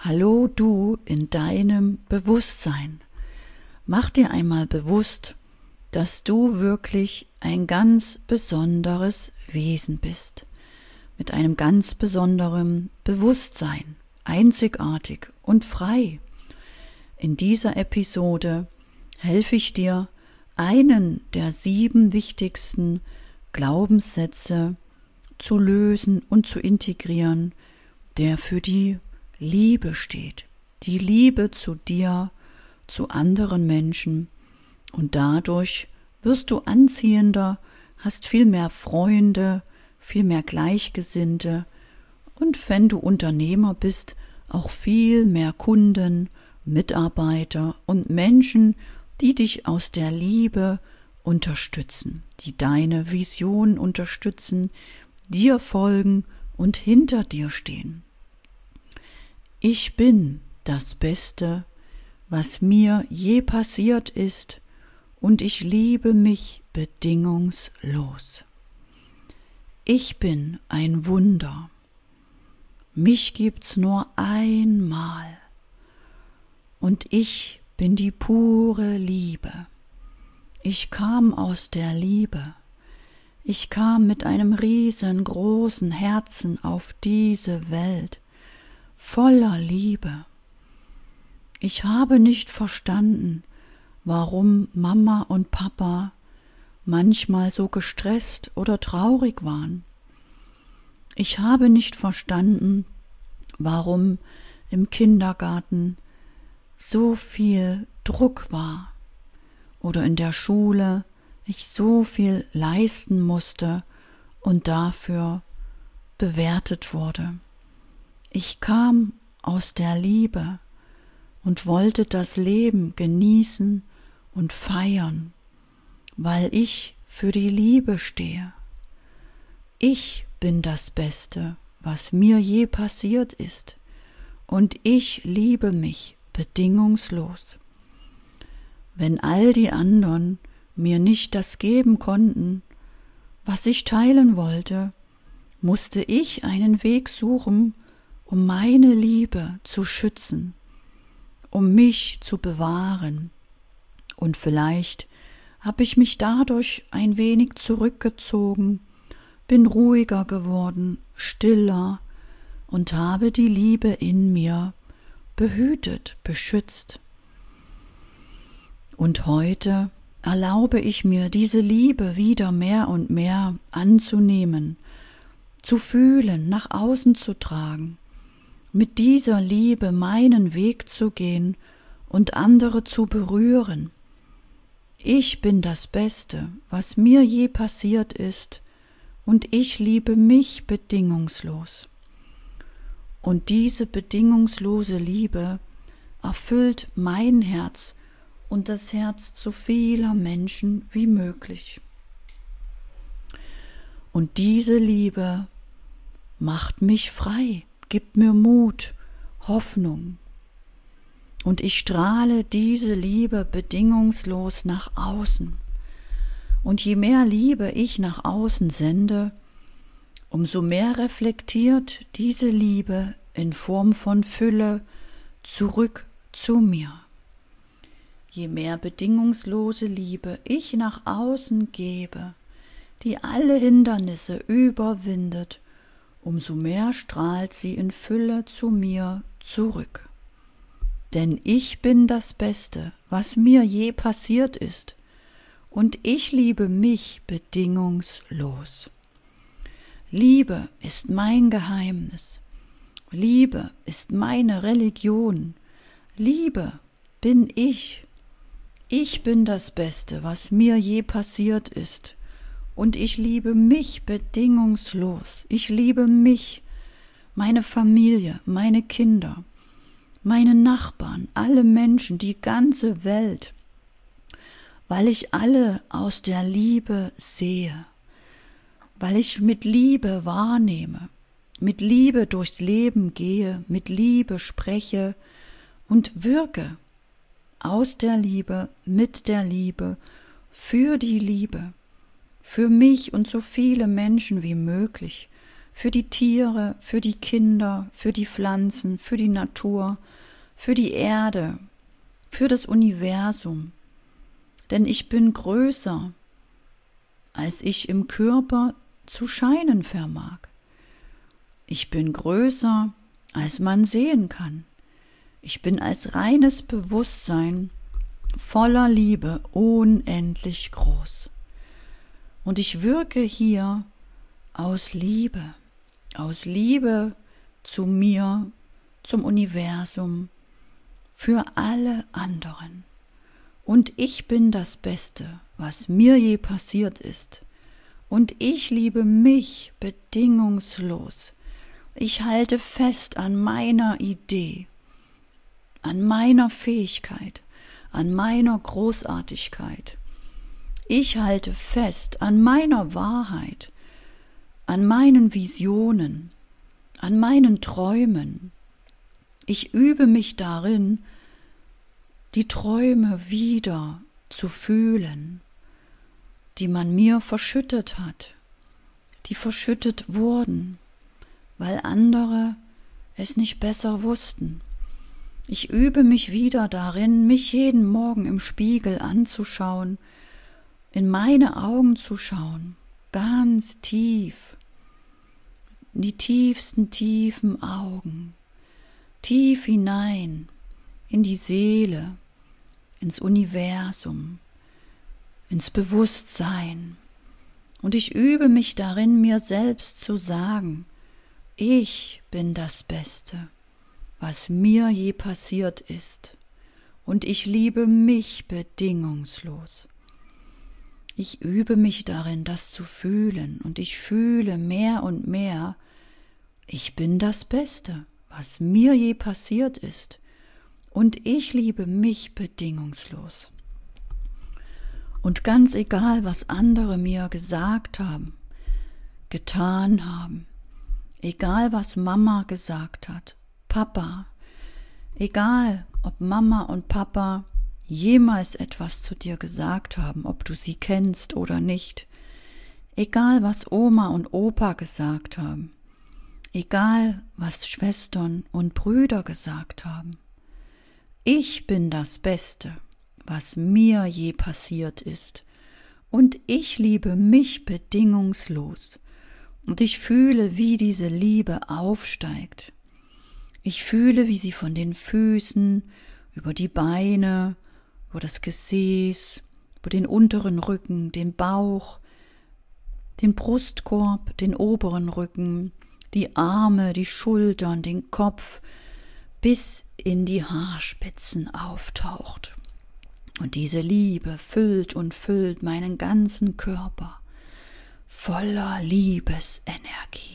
Hallo du in deinem Bewusstsein. Mach dir einmal bewusst, dass du wirklich ein ganz besonderes Wesen bist, mit einem ganz besonderen Bewusstsein, einzigartig und frei. In dieser Episode helfe ich dir, einen der 7 wichtigsten Glaubenssätze zu lösen und zu integrieren, der für die Liebe steht. Die Liebe zu dir, zu anderen Menschen, und dadurch wirst du anziehender, hast viel mehr Freunde, viel mehr Gleichgesinnte und wenn du Unternehmer bist, auch viel mehr Kunden, Mitarbeiter und Menschen, die dich aus der Liebe unterstützen, die deine Vision unterstützen, dir folgen und hinter dir stehen. Ich bin das Beste, was mir je passiert ist, und ich liebe mich bedingungslos. Ich bin ein Wunder. Mich gibt's nur einmal. Und ich bin die pure Liebe. Ich kam aus der Liebe. Ich kam mit einem riesengroßen Herzen auf diese Welt, voller Liebe. Ich habe nicht verstanden, warum Mama und Papa manchmal so gestresst oder traurig waren. Ich habe nicht verstanden, warum im Kindergarten so viel Druck war oder in der Schule ich so viel leisten musste und dafür bewertet wurde. Ich kam aus der Liebe und wollte das Leben genießen und feiern, weil ich für die Liebe stehe. Ich bin das Beste, was mir je passiert ist, und ich liebe mich bedingungslos. Wenn all die anderen mir nicht das geben konnten, was ich teilen wollte, musste ich einen Weg suchen, um meine Liebe zu schützen, um mich zu bewahren. Und vielleicht habe ich mich dadurch ein wenig zurückgezogen, bin ruhiger geworden, stiller und habe die Liebe in mir behütet, beschützt. Und heute erlaube ich mir, diese Liebe wieder mehr und mehr anzunehmen, zu fühlen, nach außen zu tragen, mit dieser Liebe meinen Weg zu gehen und andere zu berühren. Ich bin das Beste, was mir je passiert ist, und ich liebe mich bedingungslos. Und diese bedingungslose Liebe erfüllt mein Herz und das Herz so vieler Menschen wie möglich. Und diese Liebe macht mich frei, gibt mir Mut, Hoffnung. Und ich strahle diese Liebe bedingungslos nach außen. Und je mehr Liebe ich nach außen sende, umso mehr reflektiert diese Liebe in Form von Fülle zurück zu mir. Je mehr bedingungslose Liebe ich nach außen gebe, die alle Hindernisse überwindet, umso mehr strahlt sie in Fülle zu mir zurück. Denn ich bin das Beste, was mir je passiert ist, und ich liebe mich bedingungslos. Liebe ist mein Geheimnis. Liebe ist meine Religion. Liebe bin ich. Ich bin das Beste, was mir je passiert ist. Und ich liebe mich bedingungslos. Ich liebe mich, meine Familie, meine Kinder, meine Nachbarn, alle Menschen, die ganze Welt, weil ich alle aus der Liebe sehe, weil ich mit Liebe wahrnehme, mit Liebe durchs Leben gehe, mit Liebe spreche und wirke, aus der Liebe, mit der Liebe, für die Liebe, für mich und so viele Menschen wie möglich, für die Tiere, für die Kinder, für die Pflanzen, für die Natur, für die Erde, für das Universum. Denn ich bin größer, als ich im Körper zu scheinen vermag. Ich bin größer, als man sehen kann. Ich bin als reines Bewusstsein voller Liebe unendlich groß. Und ich wirke hier aus Liebe zu mir, zum Universum, für alle anderen. Und ich bin das Beste, was mir je passiert ist. Und ich liebe mich bedingungslos. Ich halte fest an meiner Idee, an meiner Fähigkeit, an meiner Großartigkeit. Ich halte fest an meiner Wahrheit, an meinen Visionen, an meinen Träumen. Ich übe mich darin, die Träume wieder zu fühlen, die man mir verschüttet hat, die verschüttet wurden, weil andere es nicht besser wussten. Ich übe mich wieder darin, mich jeden Morgen im Spiegel anzuschauen, in meine Augen zu schauen, ganz tief, in die tiefsten, tiefen Augen, tief hinein, in die Seele, ins Universum, ins Bewusstsein. Und ich übe mich darin, mir selbst zu sagen, ich bin das Beste, was mir je passiert ist, und ich liebe mich bedingungslos. Ich übe mich darin, das zu fühlen, und ich fühle mehr und mehr, ich bin das Beste, was mir je passiert ist, und ich liebe mich bedingungslos. Und ganz egal, was andere mir gesagt haben, getan haben, egal was Mama gesagt hat, Papa, egal ob Mama und Papa jemals etwas zu dir gesagt haben, ob du sie kennst oder nicht, egal was Oma und Opa gesagt haben, egal was Schwestern und Brüder gesagt haben, ich bin das Beste, was mir je passiert ist, und ich liebe mich bedingungslos, und ich fühle, wie diese Liebe aufsteigt. Ich fühle, wie sie von den Füßen über die Beine, über das Gesäß, über den unteren Rücken, den Bauch, den Brustkorb, den oberen Rücken, die Arme, die Schultern, den Kopf, bis in die Haarspitzen auftaucht. Und diese Liebe füllt und füllt meinen ganzen Körper voller Liebesenergie.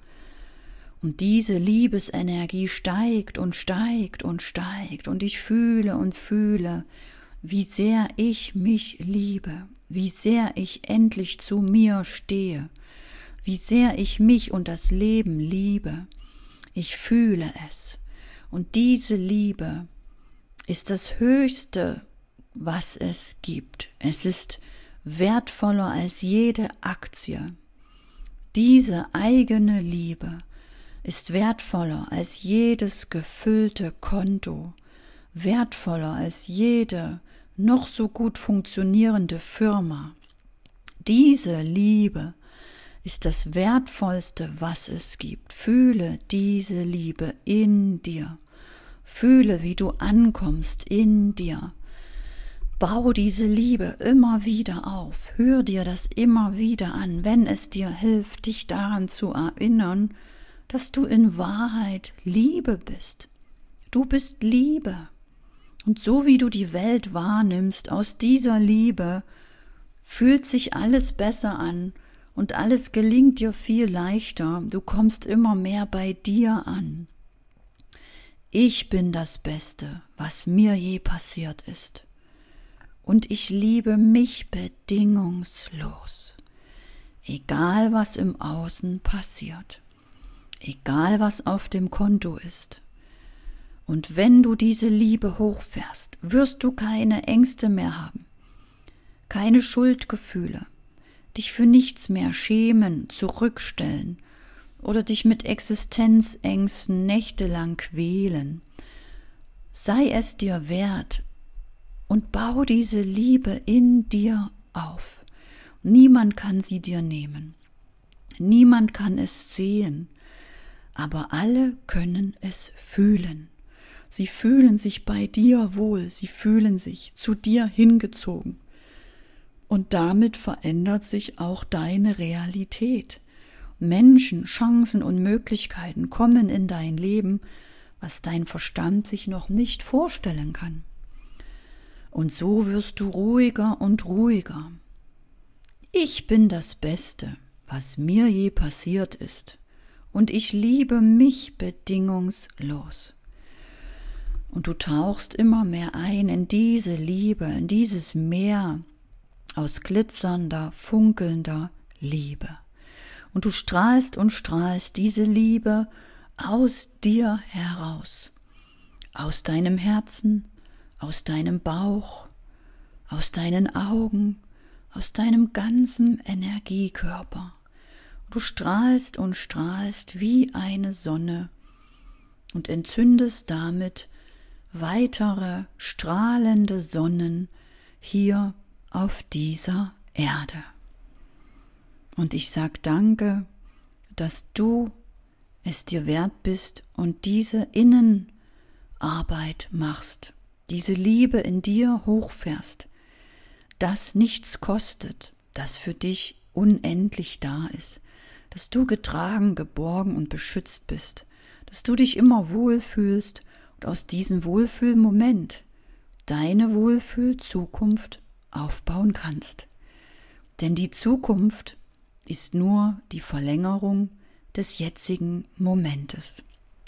Und diese Liebesenergie steigt und steigt und steigt, und ich fühle und fühle, wie sehr ich mich liebe, wie sehr ich endlich zu mir stehe, wie sehr ich mich und das Leben liebe. Ich fühle es. Und diese Liebe ist das Höchste, was es gibt. Es ist wertvoller als jede Aktie. Diese eigene Liebe ist wertvoller als jedes gefüllte Konto, wertvoller als jede noch so gut funktionierende Firma. Diese Liebe ist das Wertvollste, was es gibt. Fühle diese Liebe in dir. Fühle, wie du ankommst in dir. Bau diese Liebe immer wieder auf. Hör dir das immer wieder an, wenn es dir hilft, dich daran zu erinnern, dass du in Wahrheit Liebe bist. Du bist Liebe. Und so wie du die Welt wahrnimmst, aus dieser Liebe, fühlt sich alles besser an und alles gelingt dir viel leichter. Du kommst immer mehr bei dir an. Ich bin das Beste, was mir je passiert ist. Und ich liebe mich bedingungslos. Egal, was im Außen passiert. Egal, was auf dem Konto ist. Und wenn du diese Liebe hochfährst, wirst du keine Ängste mehr haben, keine Schuldgefühle, dich für nichts mehr schämen, zurückstellen, oder dich mit Existenzängsten nächtelang quälen. Sei es dir wert und bau diese Liebe in dir auf. Niemand kann sie dir nehmen. Niemand kann es sehen, aber alle können es fühlen. Sie fühlen sich bei dir wohl, sie fühlen sich zu dir hingezogen. Und damit verändert sich auch deine Realität. Menschen, Chancen und Möglichkeiten kommen in dein Leben, was dein Verstand sich noch nicht vorstellen kann. Und so wirst du ruhiger und ruhiger. Ich bin das Beste, was mir je passiert ist, und ich liebe mich bedingungslos. Und du tauchst immer mehr ein in diese Liebe, in dieses Meer aus glitzernder, funkelnder Liebe. Und du strahlst und strahlst diese Liebe aus dir heraus, aus deinem Herzen, aus deinem Bauch, aus deinen Augen, aus deinem ganzen Energiekörper. Du strahlst und strahlst wie eine Sonne und entzündest damit weitere strahlende Sonnen hier auf dieser Erde. Und ich sag danke, dass du es dir wert bist und diese Innenarbeit machst, diese Liebe in dir hochfährst, das nichts kostet, das für dich unendlich da ist, dass du getragen, geborgen und beschützt bist, dass du dich immer wohlfühlst und aus diesem Wohlfühlmoment deine Wohlfühl-Zukunft aufbauen kannst. Denn die Zukunft ist nur die Verlängerung des jetzigen Momentes.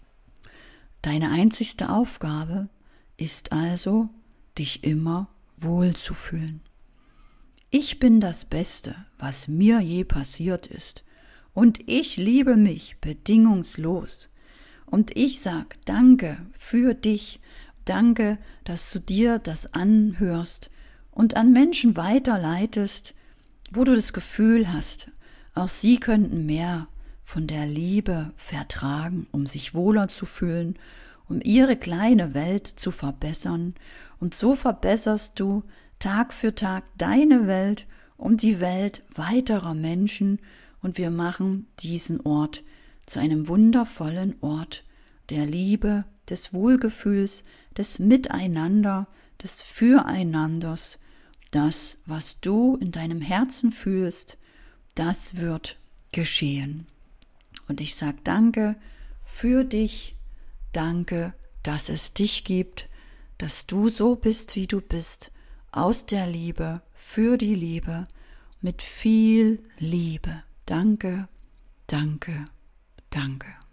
Deine einzigste Aufgabe ist also, dich immer wohlzufühlen. Ich bin das Beste, was mir je passiert ist, und ich liebe mich bedingungslos. Und ich sag danke für dich, danke, dass du dir das anhörst und an Menschen weiterleitest, wo du das Gefühl hast, auch sie könnten mehr von der Liebe vertragen, um sich wohler zu fühlen, um ihre kleine Welt zu verbessern. Und so verbesserst du Tag für Tag deine Welt und die Welt weiterer Menschen, und wir machen diesen Ort zu einem wundervollen Ort der Liebe, des Wohlgefühls, des Miteinander, des Füreinanders. Das, was du in deinem Herzen fühlst, das wird geschehen. Und ich sage danke für dich, danke, dass es dich gibt, dass du so bist, wie du bist, aus der Liebe, für die Liebe, mit viel Liebe. Danke, danke, danke.